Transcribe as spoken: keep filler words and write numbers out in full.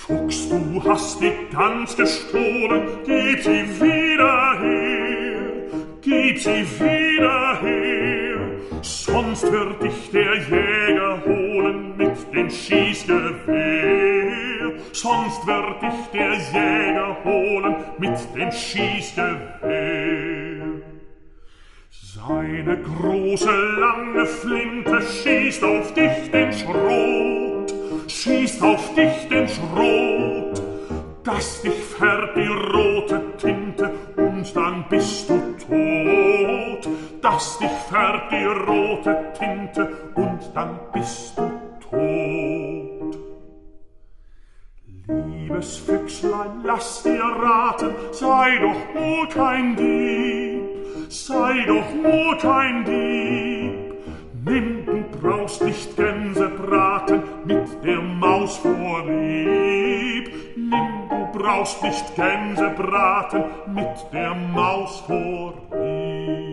Fuchs, du hast die Gans gestohlen, gib sie wieder her, gib sie wieder her, sonst wird dich der Jäger holen mit dem Schießgewehr, sonst wird dich der Jäger holen mit dem Schießgewehr. Seine große, lange Flinte schießt auf dich den Schrot, schießt auf dich den Schrot, dass dich färbt die rote Tinte und dann bist du tot, dass dich färbt die rote Tinte und dann bist du tot. Liebes Füchslein, lass dir raten, sei doch nur kein Dieb, sei doch nur kein Dieb. Nimm, du brauchst nicht Gänsebraten mit der Maus vorlieb. Nimm, du brauchst nicht Gänsebraten mit der Maus vorlieb.